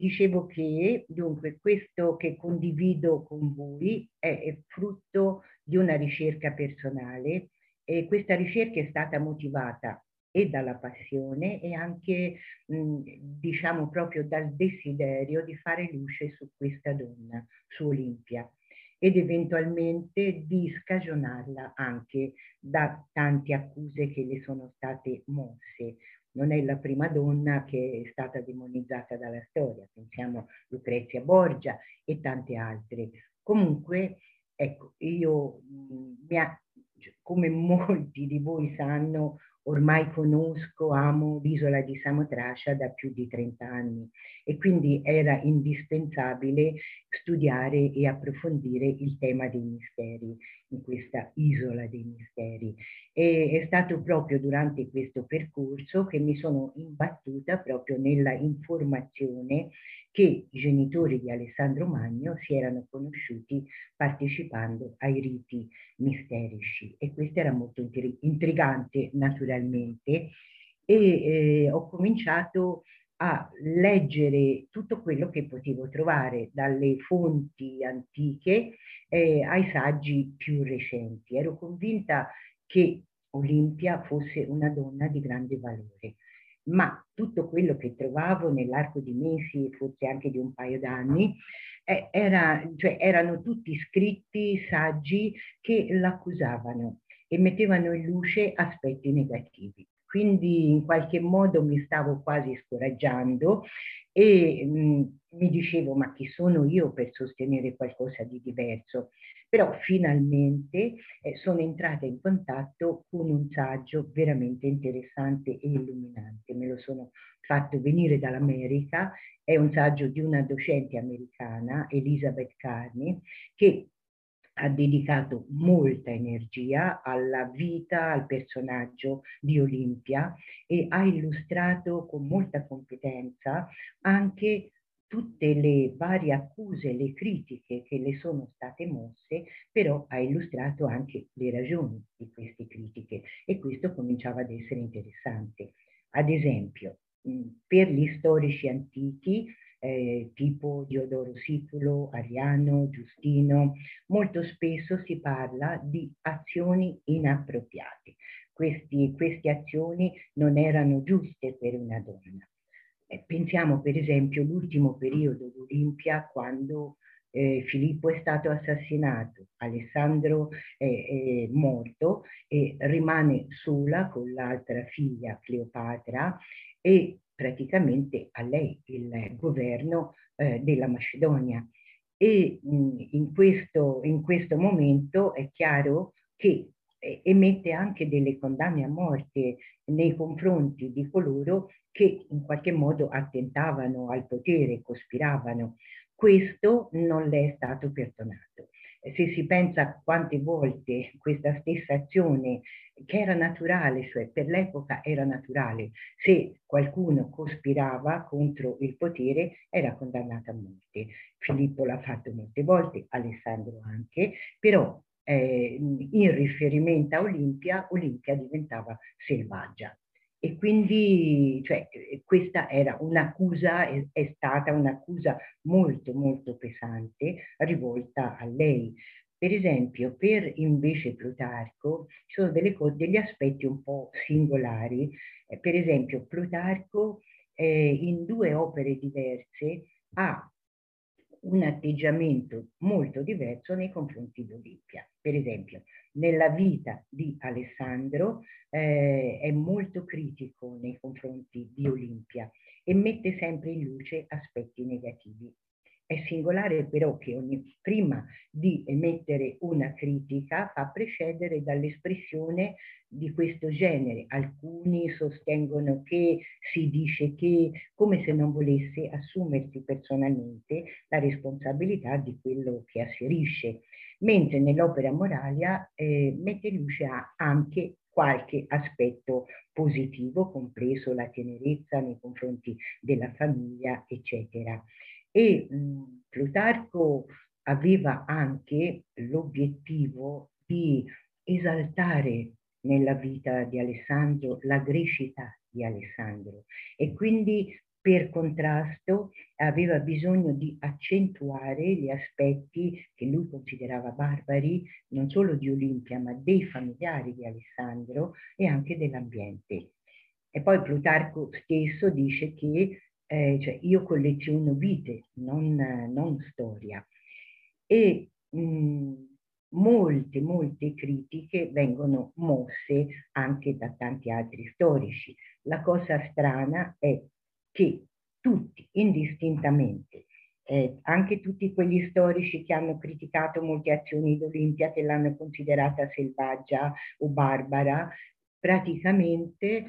Dicevo che dunque questo che condivido con voi è frutto di una ricerca personale e questa ricerca è stata motivata e dalla passione e anche, diciamo, proprio dal desiderio di fare luce su questa donna, su Olimpia, ed eventualmente di scagionarla anche da tante accuse che le sono state mosse. Non è la prima donna che è stata demonizzata dalla storia, pensiamo a Lucrezia Borgia e tante altre. Comunque, ecco, io come molti di voi sanno, ormai conosco, amo l'isola di Samotracia da più di 30 anni e quindi era indispensabile studiare e approfondire il tema dei misteri in questa isola dei misteri. E è stato proprio durante questo percorso che mi sono imbattuta proprio nella informazione che i genitori di Alessandro Magno si erano conosciuti partecipando ai riti misterici e questo era molto intrigante naturalmente e ho cominciato a leggere tutto quello che potevo trovare dalle fonti antiche ai saggi più recenti. Ero convinta che Olimpia fosse una donna di grande valore, ma tutto quello che trovavo nell'arco di mesi, forse anche di un paio d'anni, erano tutti scritti, saggi che l'accusavano e mettevano in luce aspetti negativi. Quindi in qualche modo mi stavo quasi scoraggiando e mi dicevo ma chi sono io per sostenere qualcosa di diverso? Però finalmente sono entrata in contatto con un saggio veramente interessante e illuminante. Me lo sono fatto venire dall'America, è un saggio di una docente americana, Elizabeth Carney, che ha dedicato molta energia alla vita, al personaggio di Olimpia e ha illustrato con molta competenza anche tutte le varie accuse, le critiche che le sono state mosse, però ha illustrato anche le ragioni di queste critiche e questo cominciava ad essere interessante. Ad esempio, per gli storici antichi, tipo Diodoro Siculo, Ariano, Giustino, molto spesso si parla di azioni inappropriate. Queste azioni non erano giuste per una donna. Pensiamo per esempio all'ultimo periodo d'Olimpia quando Filippo è stato assassinato, Alessandro è morto e rimane sola con l'altra figlia Cleopatra e praticamente a lei il governo della Macedonia. E in questo momento è chiaro che emette anche delle condanne a morte nei confronti di coloro che in qualche modo attentavano al potere, cospiravano. Questo non le è stato perdonato. Se si pensa a quante volte questa stessa azione, che era naturale, cioè per l'epoca era naturale, se qualcuno cospirava contro il potere era condannato a morte. Filippo l'ha fatto molte volte, Alessandro anche, però in riferimento a Olimpia, Olimpia diventava selvaggia. E quindi cioè, questa era un'accusa, è stata un'accusa molto molto pesante rivolta a lei. Per esempio, per invece Plutarco ci sono degli aspetti un po' singolari. Per esempio, Plutarco in due opere diverse ha un atteggiamento molto diverso nei confronti di Olimpia. Per esempio, nella vita di Alessandro è molto critico nei confronti di Olimpia e mette sempre in luce aspetti negativi. È singolare però che prima di emettere una critica fa precedere dall'espressione di questo genere. Alcuni sostengono che, si dice che, come se non volesse assumersi personalmente la responsabilità di quello che asserisce, mentre nell'opera Moralia mette in luce anche qualche aspetto positivo, compreso la tenerezza nei confronti della famiglia, eccetera. E Plutarco aveva anche l'obiettivo di esaltare nella vita di Alessandro la grecità di Alessandro e quindi per contrasto aveva bisogno di accentuare gli aspetti che lui considerava barbari, non solo di Olimpia, ma dei familiari di Alessandro e anche dell'ambiente. E poi Plutarco stesso dice che cioè, io colleziono vite, non storia. E molte critiche vengono mosse anche da tanti altri storici. La cosa strana è che tutti, indistintamente, anche tutti quegli storici che hanno criticato molte azioni d'Olimpia, che l'hanno considerata selvaggia o barbara, praticamente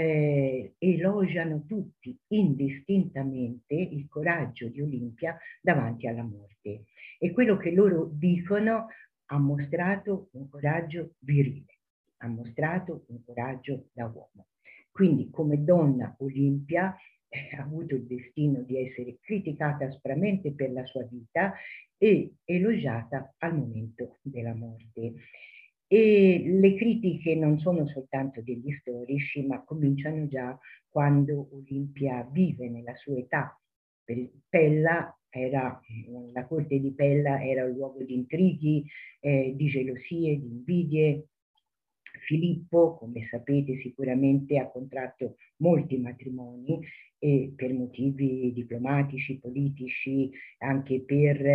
elogiano tutti indistintamente il coraggio di Olimpia davanti alla morte. E quello che loro dicono: ha mostrato un coraggio virile, ha mostrato un coraggio da uomo. Quindi come donna Olimpia ha avuto il destino di essere criticata aspramente per la sua vita e elogiata al momento della morte. E le critiche non sono soltanto degli storici, ma cominciano già quando Olimpia vive nella sua età. Pella era, la corte di Pella era un luogo di intrighi, di gelosie, di invidie. Filippo, come sapete sicuramente, ha contratto molti matrimoni per motivi diplomatici, politici, anche per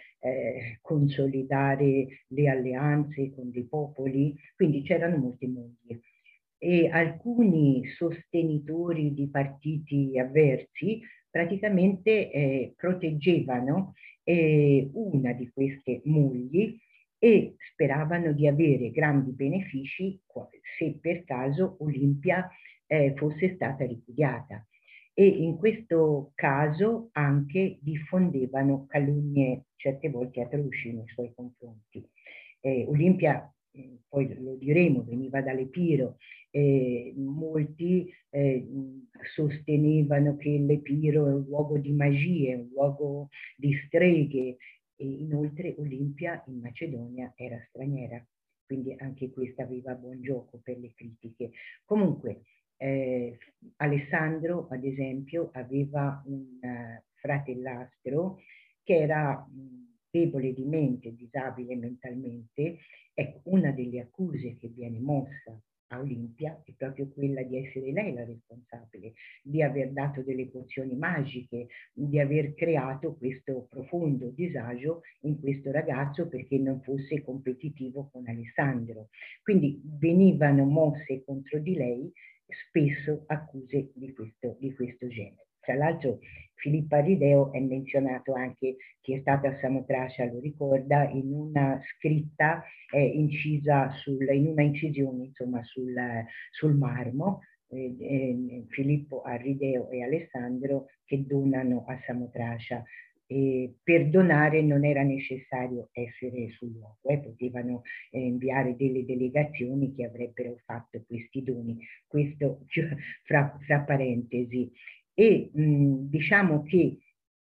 consolidare le alleanze con dei popoli, quindi c'erano molte mogli. E alcuni sostenitori di partiti avversi praticamente proteggevano una di queste mogli e speravano di avere grandi benefici se per caso Olimpia fosse stata ripudiata. E in questo caso anche diffondevano calunnie certe volte atroci nei suoi confronti. Olimpia, poi lo diremo, veniva dall'Epiro. Molti sostenevano che l'Epiro è un luogo di magie, un luogo di streghe, e inoltre Olimpia in Macedonia era straniera, quindi anche questa aveva buon gioco per le critiche. Comunque Alessandro, ad esempio, aveva un fratellastro che era debole di mente, disabile mentalmente. Ecco, una delle accuse che viene mossa a Olimpia è proprio quella di essere lei la responsabile, di aver dato delle pozioni magiche, di aver creato questo profondo disagio in questo ragazzo perché non fosse competitivo con Alessandro. Quindi venivano mosse contro di lei spesso accuse di questo genere. Tra l'altro Filippo Arideo è menzionato anche, chi è stato a Samotracia lo ricorda, in una scritta incisa in una incisione insomma sul marmo, Filippo Arrideo e Alessandro che donano a Samotracia. Per donare non era necessario essere sul luogo, potevano inviare delle delegazioni che avrebbero fatto questi doni, questo fra parentesi. E diciamo che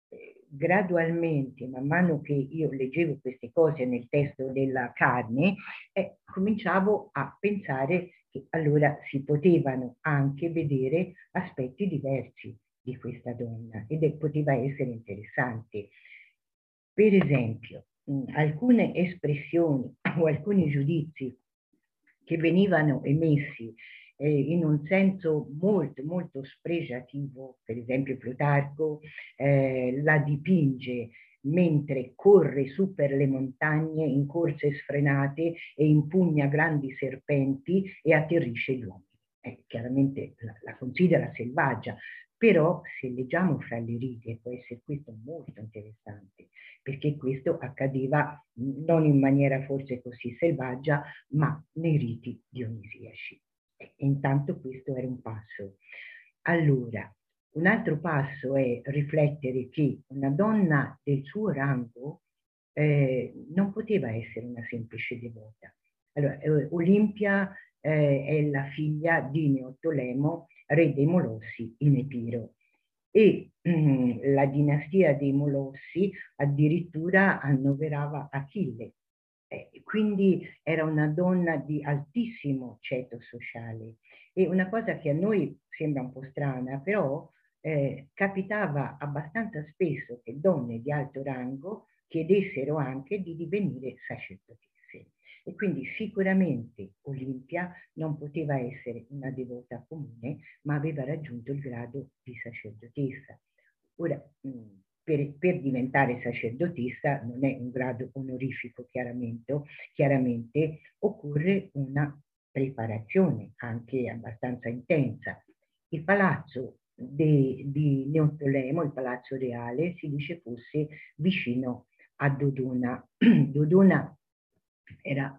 gradualmente, man mano che io leggevo queste cose nel testo della Carne, cominciavo a pensare che allora si potevano anche vedere aspetti diversi di questa donna ed poteva essere interessante. Per esempio, alcune espressioni o alcuni giudizi che venivano emessi in un senso molto spregiativo, per esempio Plutarco la dipinge mentre corre su per le montagne in corse sfrenate e impugna grandi serpenti e atterrisce gli uomini. Chiaramente la considera selvaggia, però se leggiamo fra le righe può essere questo molto interessante, perché questo accadeva non in maniera forse così selvaggia, ma nei riti dionisiaci. E intanto questo era un passo. Allora, un altro passo è riflettere che una donna del suo rango non poteva essere una semplice devota. Allora, Olimpia è la figlia di Neottolemo, re dei Molossi in Epiro. E la dinastia dei Molossi addirittura annoverava Achille. Quindi era una donna di altissimo ceto sociale. E una cosa che a noi sembra un po' strana, però capitava abbastanza spesso che donne di alto rango chiedessero anche di divenire sacerdotesse. E quindi sicuramente Olimpia non poteva essere una devota comune, ma aveva raggiunto il grado di sacerdotessa. Ora, per diventare sacerdotessa non è un grado onorifico, chiaramente occorre una preparazione anche abbastanza intensa. Il palazzo di Neottolemo, il palazzo reale, si dice fosse vicino a Dodona. Dodona era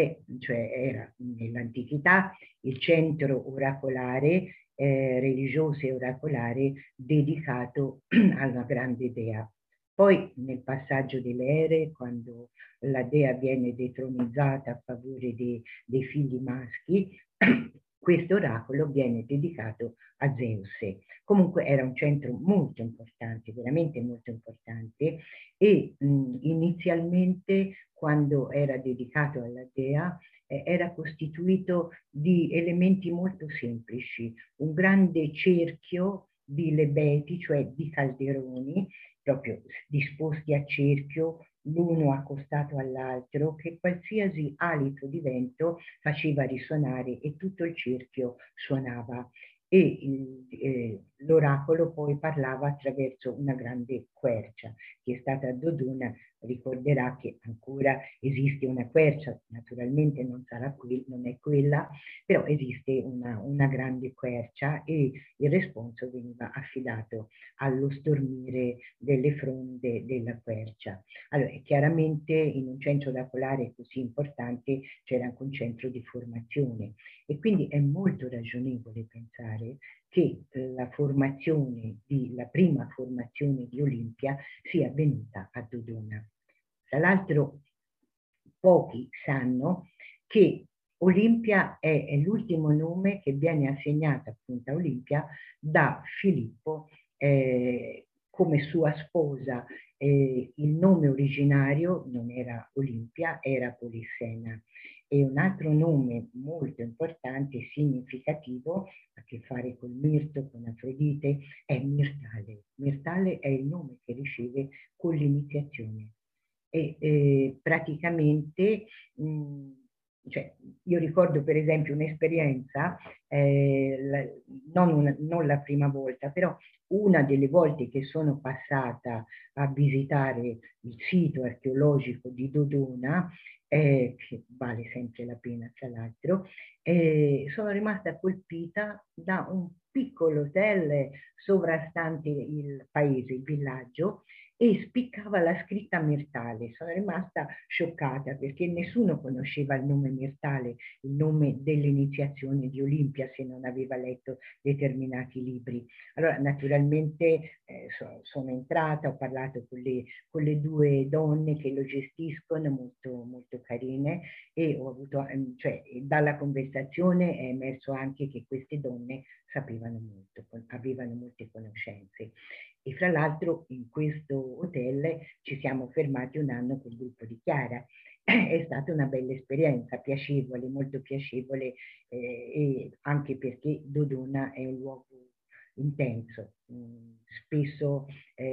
nell'antichità il centro oracolare, religioso e oracolare dedicato alla grande dea. Poi nel passaggio delle ere, quando la dea viene detronizzata a favore dei figli maschi, questo oracolo viene dedicato a Zeus. Comunque era un centro molto importante, veramente molto importante, e inizialmente, quando era dedicato alla dea, era costituito di elementi molto semplici, un grande cerchio di lebeti, cioè di calderoni, proprio disposti a cerchio, l'uno accostato all'altro, che qualsiasi alito di vento faceva risuonare e tutto il cerchio suonava. E l'oracolo poi parlava attraverso una grande quercia. Chi è stata a Dodona ricorderà che ancora esiste una quercia, naturalmente non è quella, però esiste una grande quercia e il responso veniva affidato allo stormire delle fronde della quercia. Allora, chiaramente in un centro oracolare così importante c'era anche un centro di formazione e quindi è molto ragionevole pensare che la prima formazione di Olimpia sia avvenuta a Dodona. Tra l'altro pochi sanno che Olimpia è l'ultimo nome che viene assegnato appunto a Olimpia da Filippo come sua sposa. Il nome originario non era Olimpia, era Polissena. E un altro nome molto importante e significativo, a che fare col mirto, con Afrodite, è Mirtale. Mirtale è il nome che riceve con l'iniziazione. E praticamente, cioè, io ricordo per esempio un'esperienza, non la prima volta, però una delle volte che sono passata a visitare il sito archeologico di Dodona, che vale sempre la pena tra l'altro, sono rimasta colpita da un piccolo hotel sovrastante il paese, il villaggio, e spiccava la scritta Mirtale. Sono rimasta scioccata perché nessuno conosceva il nome Mirtale, il nome dell'iniziazione di Olimpia, se non aveva letto determinati libri. Allora naturalmente sono entrata, ho parlato con le due donne che lo gestiscono, molto, molto carine, e ho avuto, cioè dalla conversazione è emerso anche che queste donne sapevano molto, avevano molte conoscenze. E fra l'altro in questo hotel ci siamo fermati un anno col gruppo di Chiara. È stata una bella esperienza, piacevole, molto piacevole, e anche perché Dodona è un luogo intenso. Spesso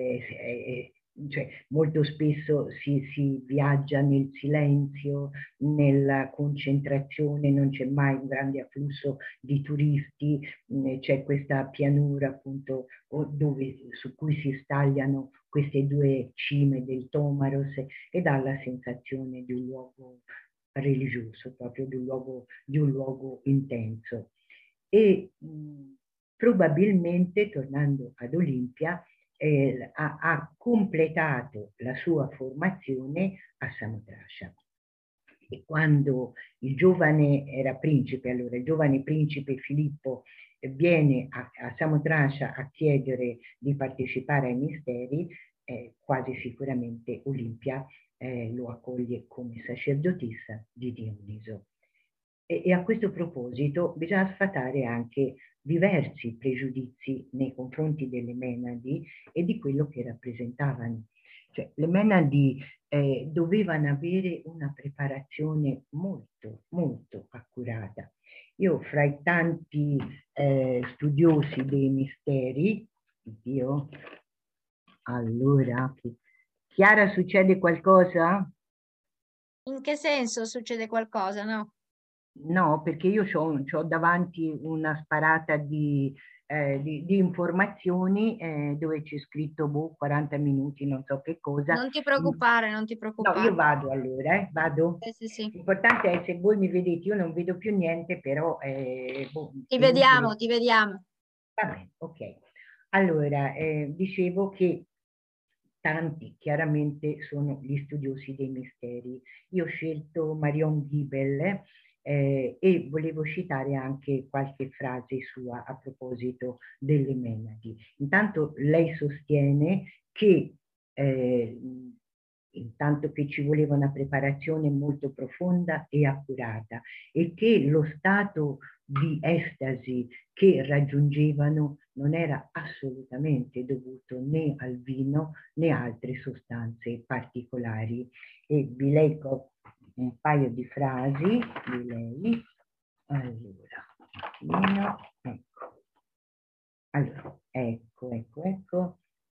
cioè, molto spesso si viaggia nel silenzio, nella concentrazione, non c'è mai un grande afflusso di turisti, c'è questa pianura appunto su cui si stagliano queste due cime del Tomaros e dà la sensazione di un luogo religioso, proprio di un luogo intenso. E probabilmente, tornando ad Olimpia, ha completato la sua formazione a Samotracia. E quando il giovane era principe, allora il giovane principe Filippo viene a Samotracia a chiedere di partecipare ai misteri, quasi sicuramente Olimpia lo accoglie come sacerdotessa di Dioniso. E a questo proposito bisogna sfatare anche diversi pregiudizi nei confronti delle Menadi e di quello che rappresentavano. Cioè, le Menadi dovevano avere una preparazione molto, molto accurata. Io fra i tanti studiosi dei misteri Dio. Allora, Chiara, succede qualcosa? In che senso succede qualcosa, no? No, perché io ho davanti una sparata di informazioni dove c'è scritto boh, 40 minuti, non so che cosa. Non ti preoccupare, non ti No, io preoccupare. vado allora, vado. Sì, sì. L'importante è se voi mi vedete, io non vedo più niente, però boh, Ti è vediamo, inutile. ti vediamo. Va bene, ok. Allora, dicevo che tanti chiaramente sono gli studiosi dei misteri. Io ho scelto Marion Guibel e volevo citare anche qualche frase sua a proposito delle Menadi. Intanto lei sostiene che eh, intanto che ci voleva una preparazione molto profonda e accurata e che lo stato di estasi che raggiungevano non era assolutamente dovuto né al vino né altre sostanze particolari. E vi leggo un paio di frasi di lei. Allora, ecco. Allora, ecco.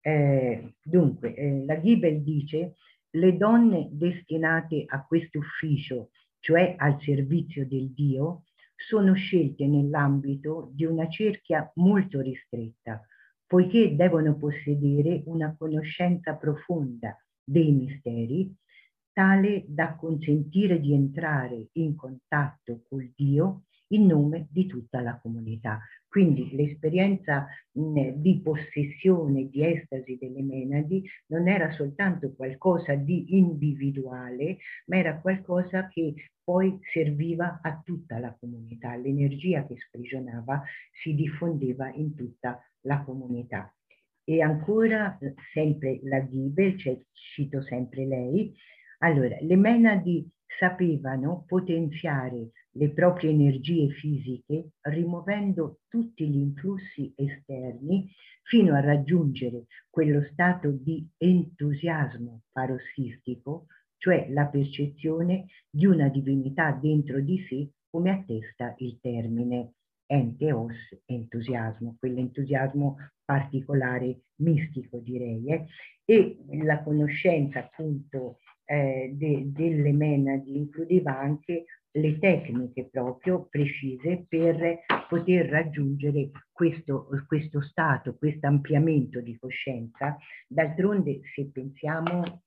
Dunque, la Ghibel dice: le donne destinate a questo ufficio, cioè al servizio del Dio, sono scelte nell'ambito di una cerchia molto ristretta, poiché devono possedere una conoscenza profonda dei misteri, tale da consentire di entrare in contatto col Dio in nome di tutta la comunità. Quindi l'esperienza di possessione, di estasi delle Menadi non era soltanto qualcosa di individuale, ma era qualcosa che poi serviva a tutta la comunità. L'energia che sprigionava si diffondeva in tutta la comunità. E ancora, sempre la Ghibel, cioè, cito sempre lei, allora, le Menadi sapevano potenziare le proprie energie fisiche rimuovendo tutti gli influssi esterni fino a raggiungere quello stato di entusiasmo parossistico, cioè la percezione di una divinità dentro di sé, come attesta il termine enteos, entusiasmo, quell'entusiasmo particolare mistico direi, e la conoscenza appunto delle Menadi includeva anche le tecniche proprio precise per poter raggiungere questo stato, questo ampliamento di coscienza. D'altronde, se pensiamo,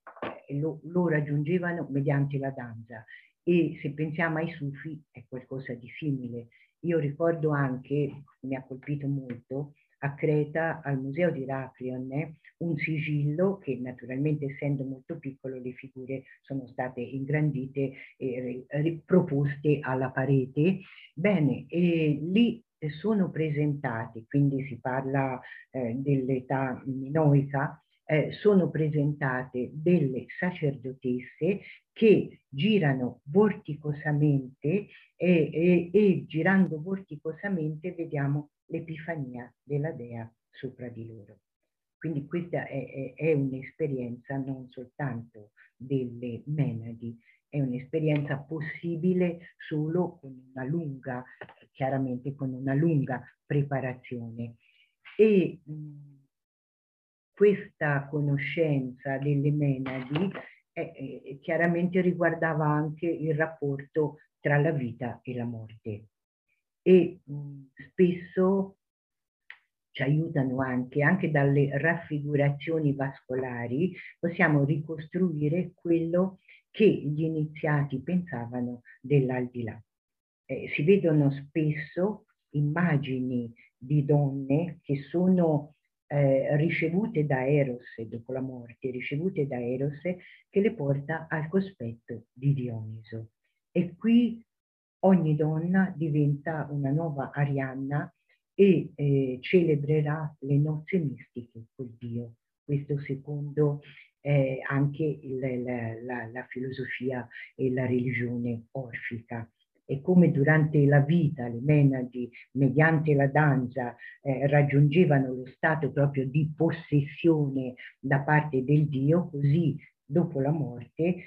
lo raggiungevano mediante la danza e se pensiamo ai Sufi è qualcosa di simile. Io ricordo anche, mi ha colpito molto, a Creta, al Museo di Heraklion, un sigillo che naturalmente essendo molto piccolo le figure sono state ingrandite e riproposte alla parete. Bene, e lì sono presentati, quindi si parla dell'età minoica, sono presentate delle sacerdotesse che girano vorticosamente e girando vorticosamente vediamo l'epifania della dea sopra di loro. Quindi questa è un'esperienza non soltanto delle Menadi, è un'esperienza possibile solo con una lunga, chiaramente con una lunga preparazione. E questa conoscenza delle Menadi chiaramente riguardava anche il rapporto tra la vita e la morte. E spesso ci aiutano anche dalle raffigurazioni vascolari, possiamo ricostruire quello che gli iniziati pensavano dell'aldilà. Si vedono spesso immagini di donne che sono ricevute da Eros dopo la morte, ricevute da Eros che le porta al cospetto di Dioniso. E qui ogni donna diventa una nuova Arianna e celebrerà le nozze mistiche col Dio. Questo secondo anche la filosofia e la religione orfica. E come durante la vita le Menadi, mediante la danza, raggiungevano lo stato proprio di possessione da parte del Dio, così dopo la morte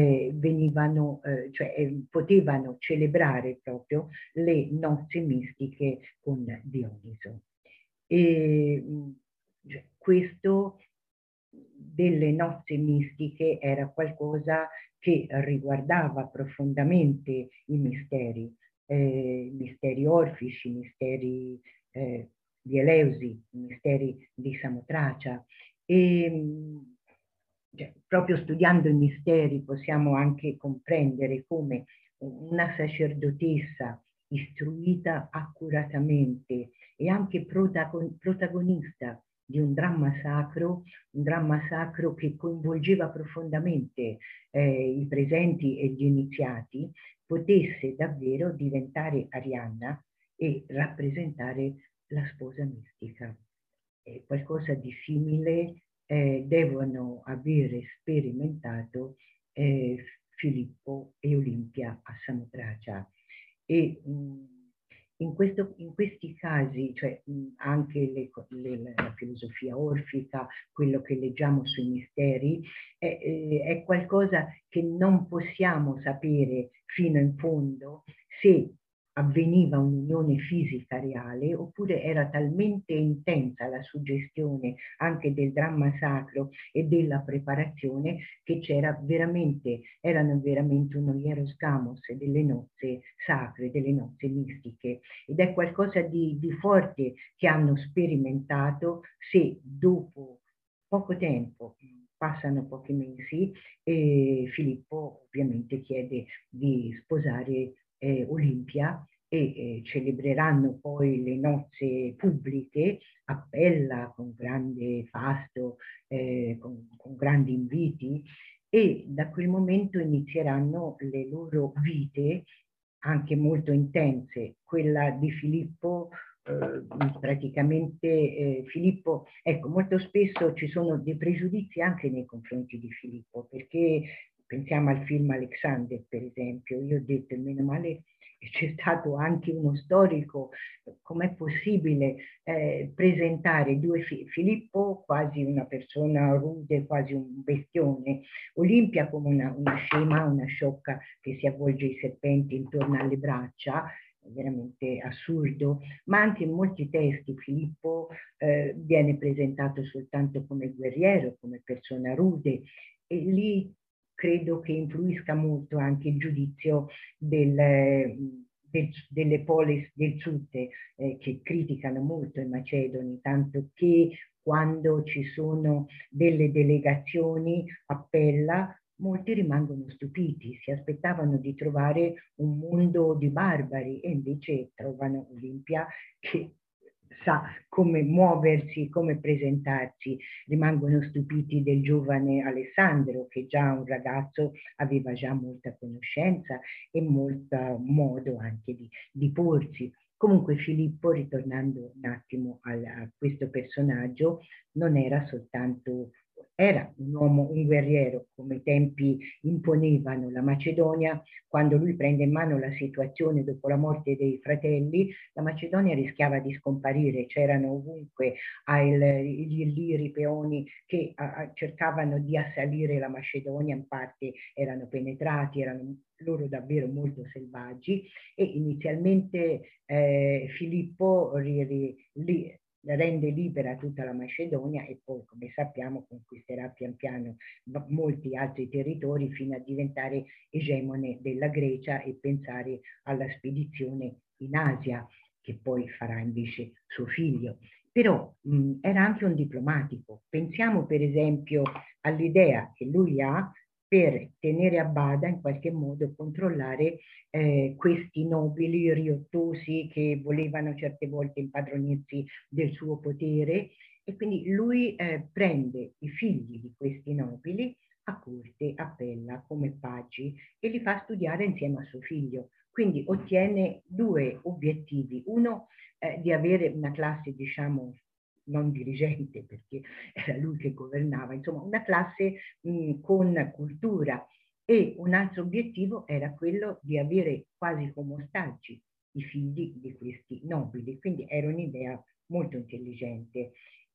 potevano celebrare proprio le nozze mistiche con Dioniso. E questo delle nozze mistiche era qualcosa che riguardava profondamente i misteri orfici, i misteri di Eleusi, i misteri di Samotracia. E proprio studiando i misteri possiamo anche comprendere come una sacerdotessa istruita accuratamente e anche protagonista di un dramma sacro che coinvolgeva profondamente i presenti e gli iniziati, potesse davvero diventare Arianna e rappresentare la sposa mistica. Qualcosa di simile devono avere sperimentato Filippo e Olimpia a Samotracia. E in questi casi, cioè anche la filosofia orfica, quello che leggiamo sui misteri, è qualcosa che non possiamo sapere fino in fondo se avveniva un'unione fisica reale oppure era talmente intensa la suggestione anche del dramma sacro e della preparazione che erano veramente uno hieros gamos delle nozze sacre, delle nozze mistiche, ed è qualcosa di forte che hanno sperimentato se dopo poco tempo, passano pochi mesi, e Filippo ovviamente chiede di sposare Olimpia e celebreranno poi le nozze pubbliche a Pella con grande fasto, con grandi inviti, e da quel momento inizieranno le loro vite anche molto intense. Quella di Filippo, praticamente Filippo, ecco, molto spesso ci sono dei pregiudizi anche nei confronti di Filippo, perché pensiamo al film Alexander, per esempio. Io ho detto, meno male c'è stato anche uno storico, com'è possibile presentare Filippo quasi una persona rude, quasi un bestione, Olimpia come una scema, una sciocca che si avvolge i serpenti intorno alle braccia, veramente assurdo, ma anche in molti testi Filippo viene presentato soltanto come guerriero, come persona rude, e lì credo che influisca molto anche il giudizio delle polis del sud che criticano molto i macedoni, tanto che quando ci sono delle delegazioni a Pella, molti rimangono stupiti, si aspettavano di trovare un mondo di barbari e invece trovano Olimpia che sa come muoversi, come presentarsi. Rimangono stupiti del giovane Alessandro, che già un ragazzo aveva già molta conoscenza e molto modo anche di porsi. Comunque Filippo, ritornando un attimo a questo personaggio, non era soltanto, era un uomo, un guerriero, come i tempi imponevano. La Macedonia, quando lui prende in mano la situazione dopo la morte dei fratelli, la Macedonia rischiava di scomparire, c'erano ovunque gli illiri, i peoni che cercavano di assalire la Macedonia, in parte erano penetrati, erano loro davvero molto selvaggi, e inizialmente Filippo rende libera tutta la Macedonia e poi, come sappiamo, conquisterà pian piano molti altri territori fino a diventare egemone della Grecia e pensare alla spedizione in Asia, che poi farà invece suo figlio. Però era anche un diplomatico. Pensiamo per esempio all'idea che lui ha per tenere a bada, in qualche modo, controllare questi nobili riottosi che volevano certe volte impadronirsi del suo potere, e quindi lui prende i figli di questi nobili a corte, a Pella, come pagi, e li fa studiare insieme a suo figlio. Quindi ottiene due obiettivi: uno, di avere una classe, diciamo, non dirigente, perché era lui che governava, insomma, una classe con cultura, e un altro obiettivo era quello di avere quasi come ostaggi i figli di questi nobili, quindi era un'idea molto intelligente.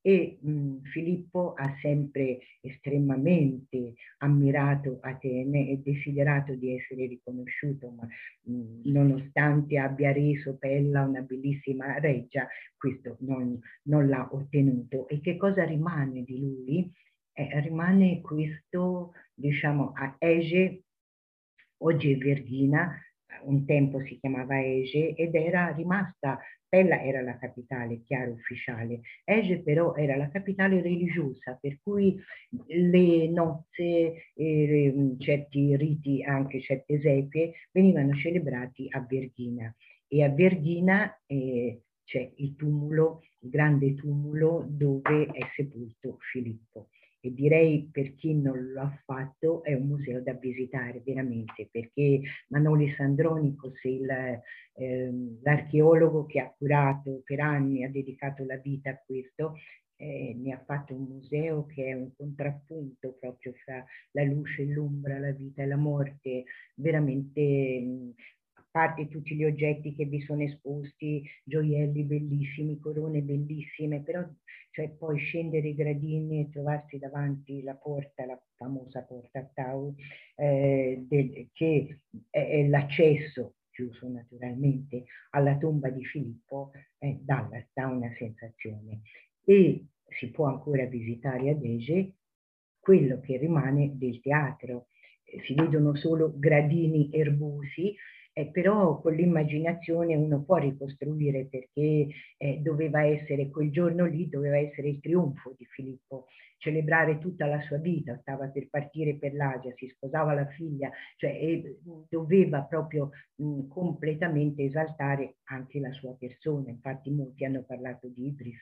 e Filippo ha sempre estremamente ammirato Atene e desiderato di essere riconosciuto, ma nonostante abbia reso Pella una bellissima reggia, questo non l'ha ottenuto. E che cosa rimane di lui? Rimane questo, diciamo, a Ege, oggi è Verghina, un tempo si chiamava Ege ed era rimasta, Pella era la capitale, chiaro, ufficiale, Ege però era la capitale religiosa, per cui le nozze, certi riti, anche certe esequie, venivano celebrati a Verghina. E a Verghina c'è il tumulo, il grande tumulo dove è sepolto Filippo. E direi, per chi non lo ha fatto, è un museo da visitare veramente, perché Manoli Sandronicos, l'archeologo che ha curato per anni, ha dedicato la vita a questo, ne ha fatto un museo che è un contrappunto proprio fra la luce e l'ombra, la vita e la morte, veramente, a parte tutti gli oggetti che vi sono esposti, gioielli bellissimi, corone bellissime, però cioè poi scendere i gradini e trovarsi davanti la porta, la famosa porta Tau, che è l'accesso, chiuso naturalmente, alla tomba di Filippo, dà una sensazione. E si può ancora visitare ad Ege quello che rimane del teatro. Si vedono solo gradini erbosi, però con l'immaginazione uno può ricostruire, perché doveva essere quel giorno lì, doveva essere il trionfo di Filippo, celebrare tutta la sua vita, stava per partire per l'Asia, si sposava la figlia, cioè doveva proprio completamente esaltare anche la sua persona. Infatti molti hanno parlato di Idris,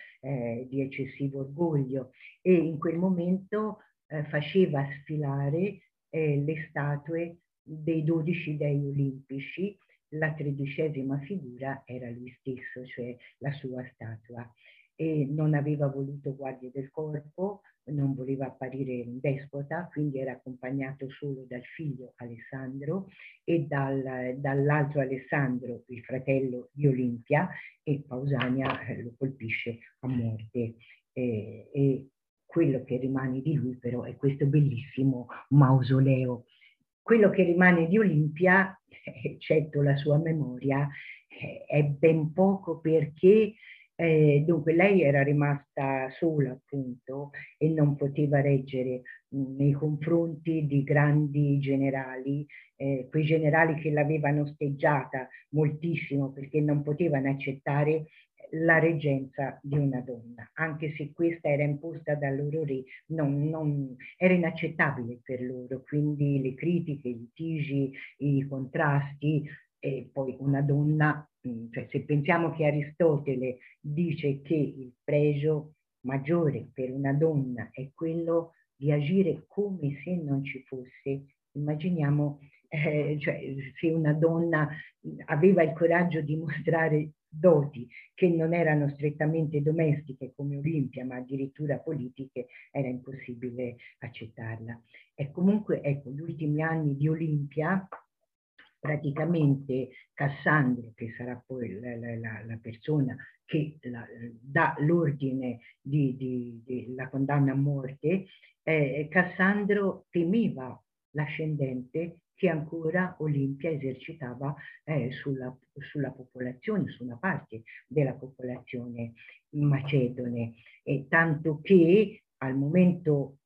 di eccessivo orgoglio, e in quel momento faceva sfilare le statue dei 12 dei olimpici. La 13ª figura era lui stesso, cioè la sua statua, e non aveva voluto guardie del corpo, non voleva apparire un despota, quindi era accompagnato solo dal figlio Alessandro e dall'altro Alessandro, il fratello di Olimpia, e Pausania lo colpisce a morte. E quello che rimane di lui però è questo bellissimo mausoleo. Quello che rimane di Olimpia, eccetto la sua memoria, è ben poco, perché dunque lei era rimasta sola, appunto, e non poteva reggere nei confronti di grandi generali, quei generali che l'avevano osteggiata moltissimo perché non potevano accettare la reggenza di una donna, anche se questa era imposta dal loro re, era inaccettabile per loro, quindi le critiche, i litigi, i contrasti, e poi una donna, cioè se pensiamo che Aristotele dice che il pregio maggiore per una donna è quello di agire come se non ci fosse, immaginiamo cioè, se una donna aveva il coraggio di mostrare doti che non erano strettamente domestiche come Olimpia, ma addirittura politiche, era impossibile accettarla. E comunque, ecco, gli ultimi anni di Olimpia, praticamente Cassandro, che sarà poi la persona che dà l'ordine la condanna a morte, Cassandro temeva l'ascendente che ancora Olimpia esercitava sulla popolazione, su una parte della popolazione macedone, e tanto che al momento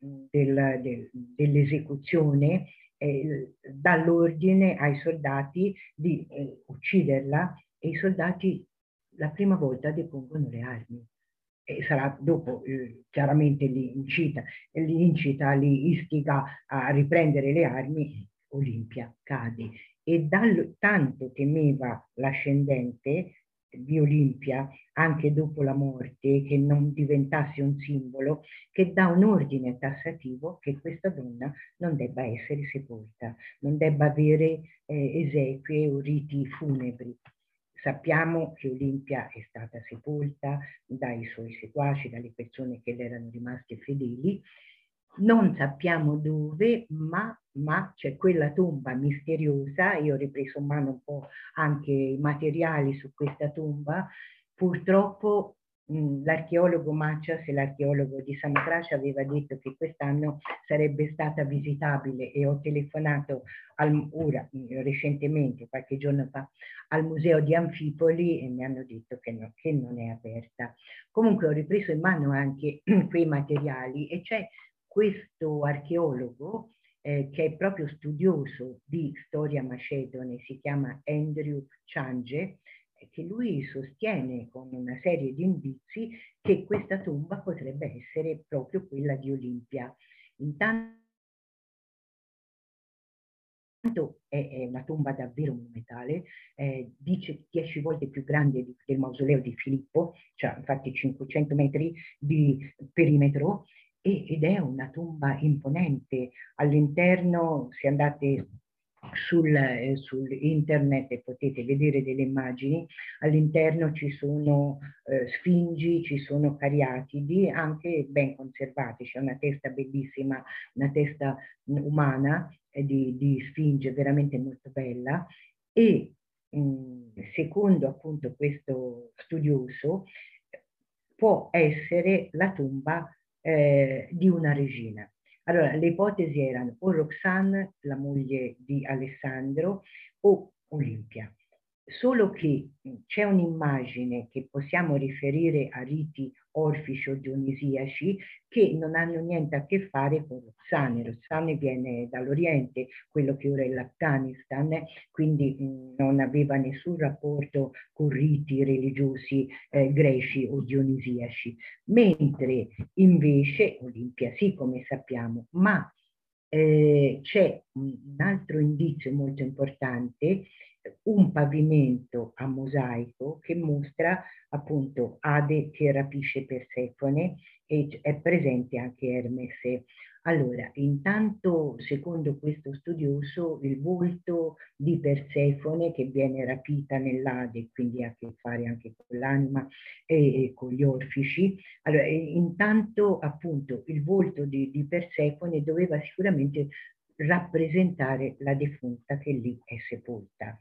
dell'esecuzione dà l'ordine ai soldati di ucciderla, e i soldati la prima volta depongono le armi. E sarà dopo, chiaramente li incita, li istiga a riprendere le armi, Olimpia cade. E tanto temeva l'ascendente di Olimpia, anche dopo la morte, che non diventasse un simbolo, che dà un ordine tassativo che questa donna non debba essere sepolta, non debba avere esequie o riti funebri. Sappiamo che Olimpia è stata sepolta dai suoi seguaci, dalle persone che le erano rimaste fedeli. Non sappiamo dove, ma c'è quella tomba misteriosa. Io ho ripreso in mano un po' anche i materiali su questa tomba. Purtroppo l'archeologo Macias e l'archeologo di Samothrace aveva detto che quest'anno sarebbe stata visitabile, e ho telefonato recentemente, qualche giorno fa, al museo di Anfipoli e mi hanno detto che, no, che non è aperta. Comunque ho ripreso in mano anche quei materiali e c'è questo archeologo che è proprio studioso di storia macedone, si chiama Andrew Change, che lui sostiene con una serie di indizi che questa tomba potrebbe essere proprio quella di Olimpia. Intanto è una tomba davvero monumentale, dice 10 volte più grande del mausoleo di Filippo, cioè infatti 500 metri di perimetro, ed è una tomba imponente. All'interno, se andate sul internet e potete vedere delle immagini, all'interno ci sono sfingi, ci sono cariatidi, anche ben conservati, c'è una testa bellissima, una testa umana di sfinge veramente molto bella, e secondo appunto questo studioso può essere la tomba di una regina. Allora, le ipotesi erano o Roxane, la moglie di Alessandro, o Olimpia. Solo che c'è un'immagine che possiamo riferire a riti orfici o dionisiaci che non hanno niente a che fare con Roxane. Roxane viene dall'Oriente, quello che ora è l'Afghanistan, quindi non aveva nessun rapporto con riti religiosi greci o dionisiaci, mentre invece Olimpia sì, come sappiamo, ma c'è un altro indizio molto importante, un pavimento a mosaico che mostra appunto Ade che rapisce Persefone, e è presente anche Ermesse. Allora, intanto, secondo questo studioso, il volto di Persefone che viene rapita nell'Ade, quindi ha a che fare anche con l'anima e con gli orfici. Allora, intanto appunto il volto di Persefone doveva sicuramente rappresentare la defunta che lì è sepolta.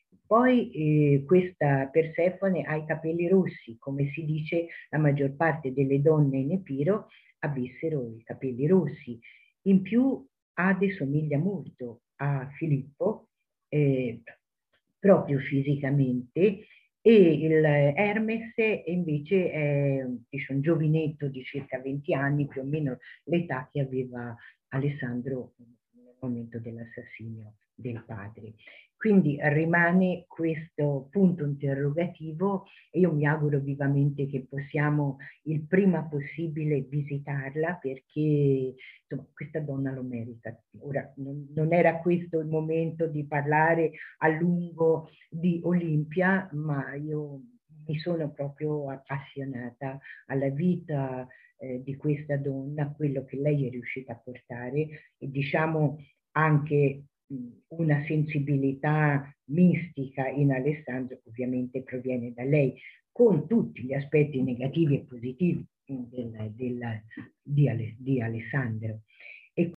Poi questa Persefone ha i capelli rossi, come si dice, la maggior parte delle donne in Epiro avessero i capelli rossi. In più Ade somiglia molto a Filippo, proprio fisicamente, e il Hermes invece è un giovinetto di circa 20 anni, più o meno l'età che aveva Alessandro nel momento dell'assassinio del padre. Quindi rimane questo punto interrogativo e io mi auguro vivamente che possiamo il prima possibile visitarla, perché insomma, questa donna lo merita. Ora, non era questo il momento di parlare a lungo di Olimpia, ma io mi sono proprio appassionata alla vita di questa donna, quello che lei è riuscita a portare, e diciamo anche una sensibilità mistica in Alessandro, ovviamente proviene da lei, con tutti gli aspetti negativi e positivi di Alessandro.